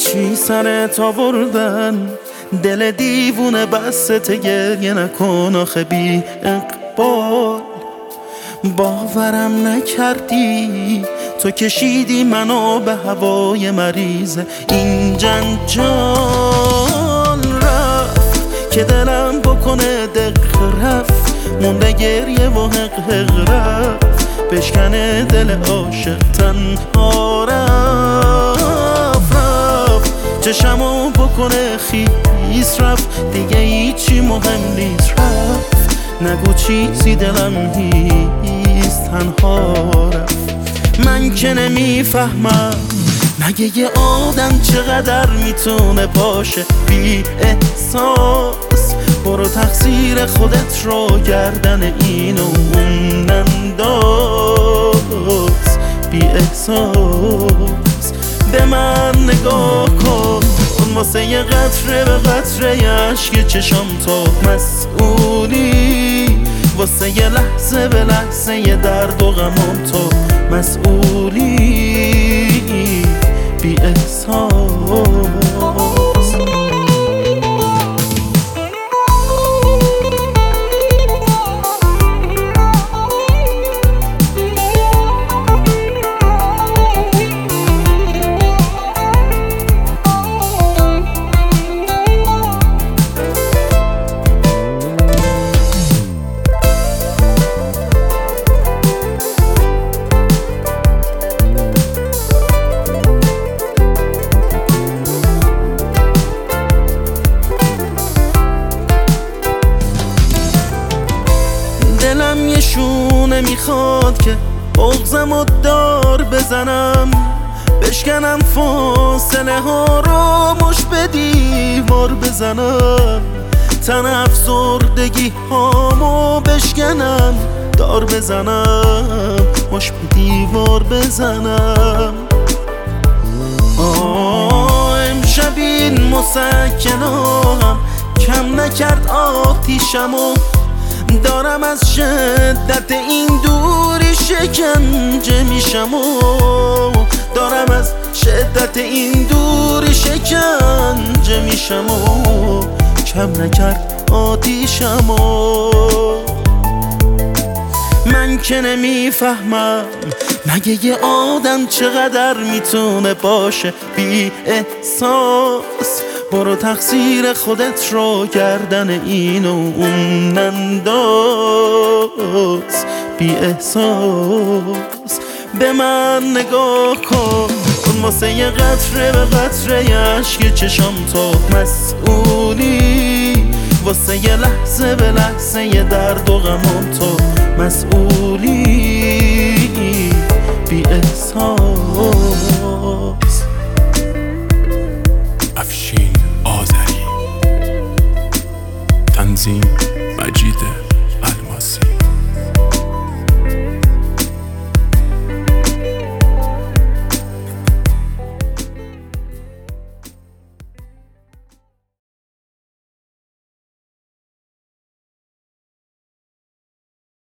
چی سرت آوردن؟ دل دیوونه بسته گریه نکن آخه بی اقبال. باورم نکردی تو کشیدی منو به هوای مریض این جنجال. رفت که دلم بکنه دق رفت، مونده گریه و حق رفت، بشکنه دل عاشق تنها رفت. چشمو بکنه خیس رفت، دیگه هیچی مهم نیست رفت. نگو چیزی دلم هیست تنها رفت. من که نمیفهمم مگه یه آدم چقدر میتونه باشه بی احساس. برو تقصیر خودت رو گردن اینو اون ننداز. بی احساس به من نگاه کن، واسه یه قطره به قطره عشق چشم تو مسئولی. واسه یه لحظه به لحظه یه درد و غمم تو مسئولی. بی احساس دلم یه شونه میخواد که بغضم و دار بزنم، بشکنم فاصله ها رو مش به دیوار بزنم. تن افسردگی هامو بشکنم دار بزنم، مش به دیوار بزنم. امشب این مسکنام کم نکرد آتیشمو، دارم از شدت این دوری شکنجه میشم و دارم از شدت این دوری شکنجه میشم و کم نکرد آتیشم و من که نمیفهمم مگه یه آدم چقدر میتونه باشه بی احساس. برو تقصیر خودت رو گردن اینو اون ننداز. بی احساس به من نگاه کن، واسه یه قطره به قطره عشق چشم تو مسئولی. واسه یه لحظه به لحظه یه درد و غمم تو مسئولی.